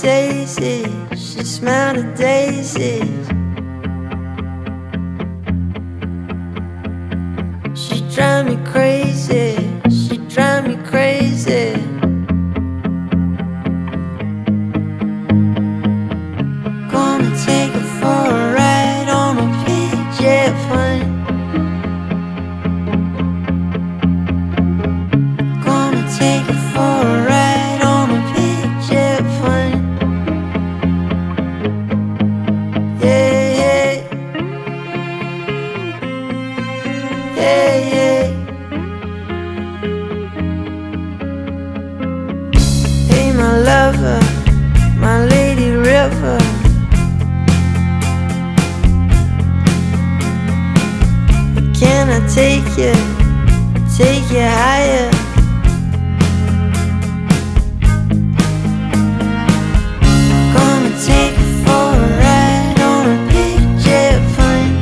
daisies, she smelled the daisies. She drive me crazy, she drive me crazy. Gonna take her for a ride on a PJ plane. Gonna take her for a ride on a PJ plane. Yeah, yeah. Yeah, yeah. Hey, my lover, my lady river. Can I take you higher? Gonna take you for a ride on a PJ plane.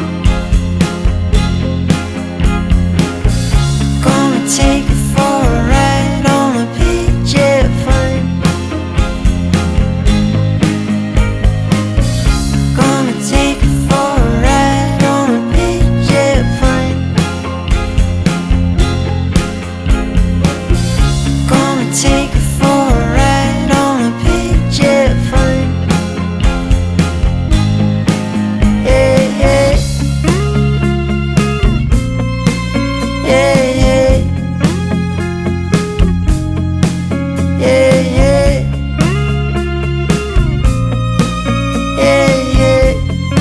Gonna take you for a ride on a PJ plane. Gonna take you for a ride on a PJ plane. Gonna take you for a ride on a PJ plane. Yeah, yeah. Yeah, yeah. Yeah, yeah. Yeah, yeah.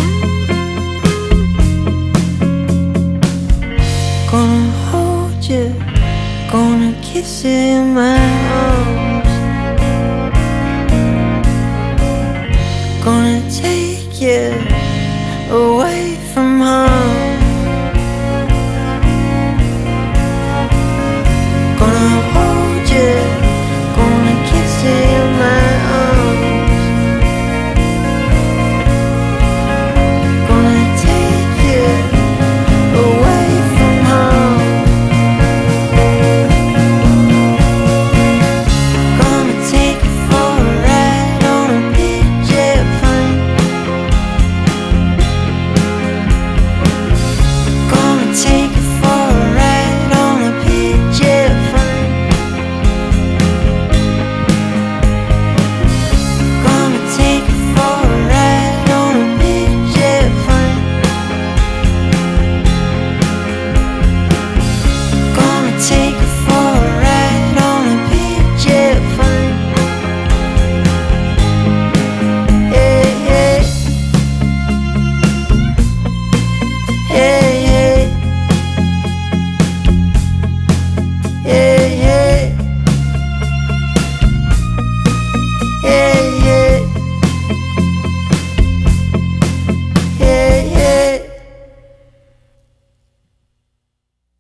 Gonna hold you, gonna kiss you in my arms. Gonna take you away